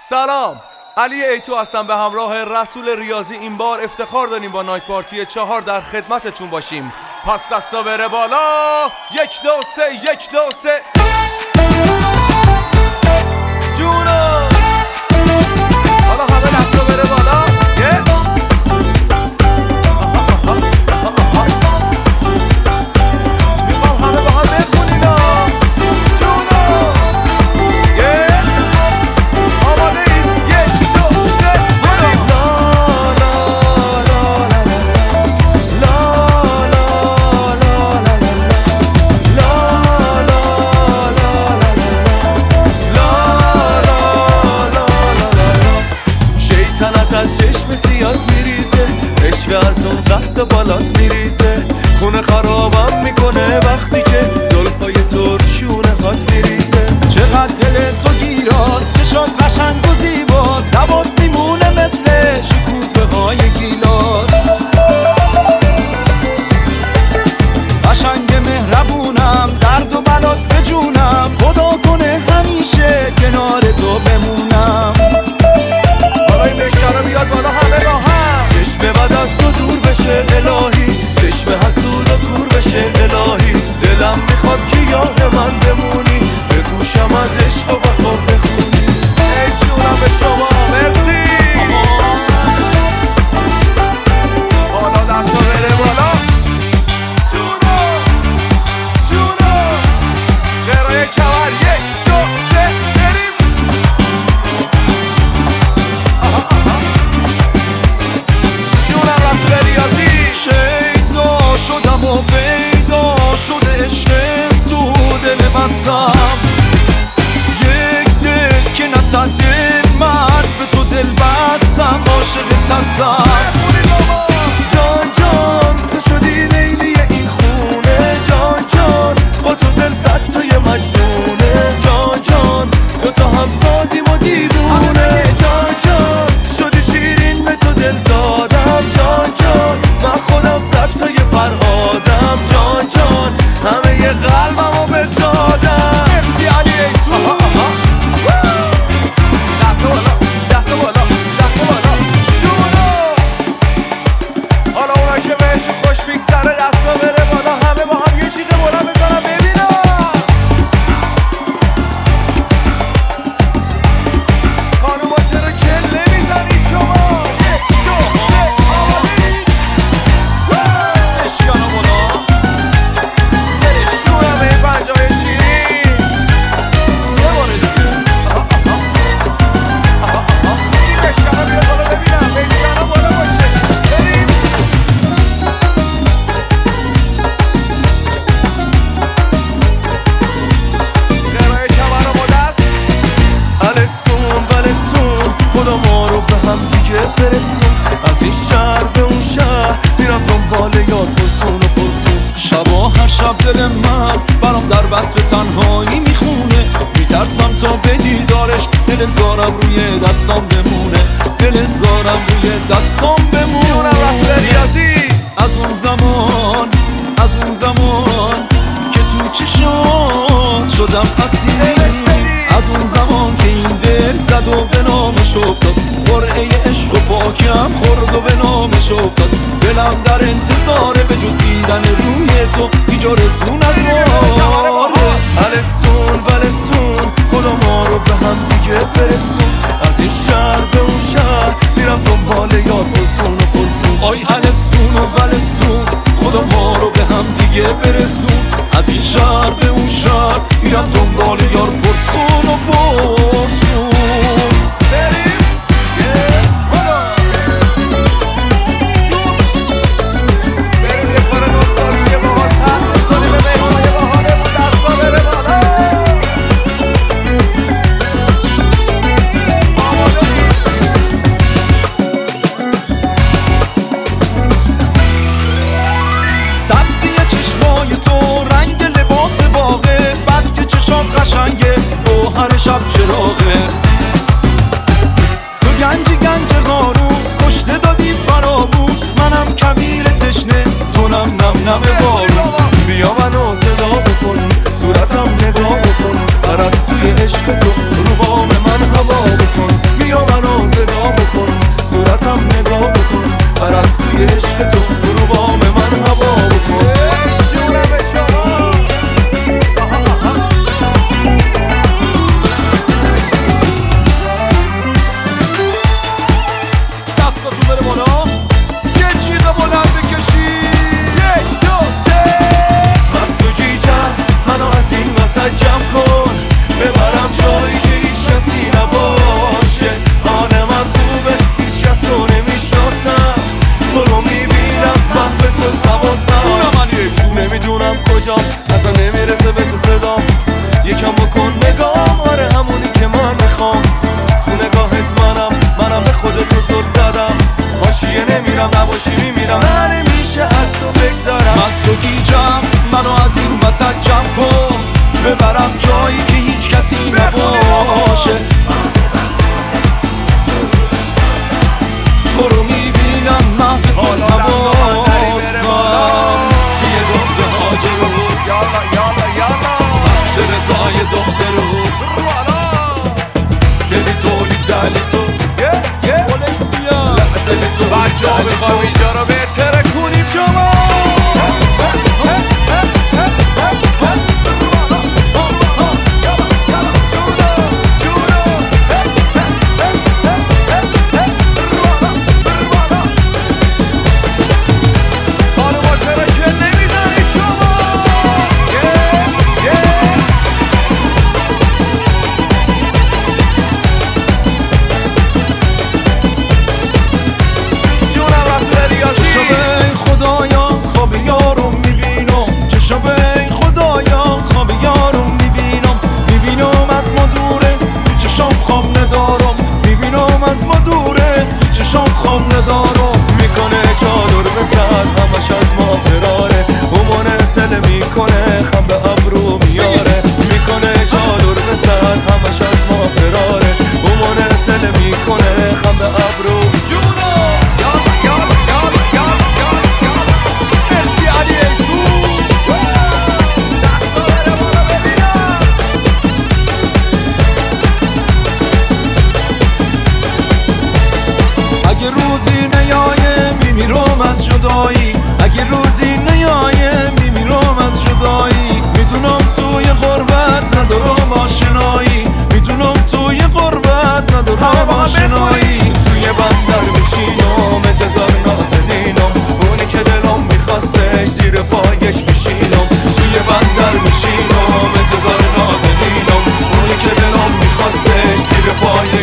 سلام، علی ایتو هستم. به همراه رسول ریاضی این بار افتخار داریم با نایت پارتی 4 در خدمتتون باشیم. پس دستا بره بالا. 1 2 3 1 2 3 جونو. حالا همه دستا بره بالا. میخوام همه با هم بخونیم. جونو. آماده ایم؟ 1 2 3 بریم. شیطنت از چشم سیات میریزه، عشق از اون قد بالات میریزه، خونه خرابم میکنه وقتی که زلفای تو رو شونه هات میریزه. چقدر دل تو گیراز، چشات قشنگ و زیباست، لبات میمونه مثل شکوفه های گیلاس. قشنگ مهربونم، درد و بلات بجونم، خدا کنه همیشه کنار تو بمونم. حالا این بشکره بیاد بالا همه با هم. چشم بد از تو دور بشه الهی، چشم حسود و کور بشه الهی. دلم میخواد که یاد من بمونی، به گوشم از عشق و وفا بخونی. ای جونم به شما مرسی. حالا دستا بره بالا. جونو جونو غیرای کمر. 1 2 3 بریم. جونم رسول ریاضی. شیدا شدم و پیدا شده عشق تو دل بستم. یک دل که نصد دل من به تو دل بستم، عاشقت هستم. جان جان تو شدی لیلی این خونه، جان جان با تو دل زد تو یه مجنونه، جان جان دوتا هم سادیم و دیوونه، جان جان شدی شیرین به تو دل دادم، جان جان من خودم زد تو یه فرهادم، جان جان همه یه قلبمو به دادم. مرسی علی ایتو. دست بالا دست بالا دست بالا. جونو. حالا اونا که بهشون خوش میگذره دستا بره بالا. همه با هم یه چیز بلند بزنم ببینم. خانوما چرا کله میزنید شما؟ 1 2 3 آماده‌اید؟ اشیانا بالا. جونم این پنجاه شیرین. یه باره دیگه. این بشکنه بیاد بالا ببینم. بشکنه بالا باشه. بریم. غیرهای کمر و دست. السون ولسون خدا ما رو به هم دیگه برسون. از این شهر به اون شهر میرم دنبال یاد پرسون و پرسون. شبا هر شب دل من برام در وصف تنهایی میخونه، میترسم تا به دیدارش دل زارم روی دستام بمونه، دل زارم روی دستام بمونه. جونم رسول ریاضی. از اون زمان که تو چشات شدم اسیر، از اون زمان که این دل زد و به نامش افتاد، قرعه عشق و پاکم خورد و به نامش افتاد. دلم در انتظاره به جز دیدن روی تو ایجا رسوند واره. السون ولسون خدا ما رو به هم دیگه برسون. از این شهر به اون شهر میرم دنبال یاد پرسون و پرسون. آی السون و ولسون خدا ما رو به هم دیگه برسون. از این شهر به اون شهر میرم دنبال یار پرسون و پرسون. بریم. بریم یه کار نوستالژی باحال تحقیق کنیم. به مهمانای باحالمون دستا بره بالا. آماده‌اید؟ سبزی چشمای تو رنگ لباس باغه، بس که چشات قشنگه گوهر شب چراغه. تو گنج قارون کشته دادی فرامون، منم کویر تشنه تو نم بارون. بیا منو صدا بکن، صورتم نگاه بکن، پرستوی عشق تو رو بام من هوا بکن. جا میخوام اینجا رو بهتره کنیم شما از ما دوره چشام خام ندارم میکنه چادر به سر همش از ما فراره همونه سل میکنه خم به ابرو میاره میکنه چادر به سر همش از ما فراره همونه سل میکنه خم به ابرو جونا مرسی علی ایتو اگه روزی نیایه میمیرم از جدایی اگه روزی نیایه میمیرم از جدایی میدونم توی غربت ندارم آشنایی میدونم توی غربت ندارم آشنایی توی بندر میشینم انتظار نازنینم اونی که دلم میخواستش زیر پایش میشینم توی بندر میشینم انتظار نازنینم اونی که دلم میخواستش زیر پایش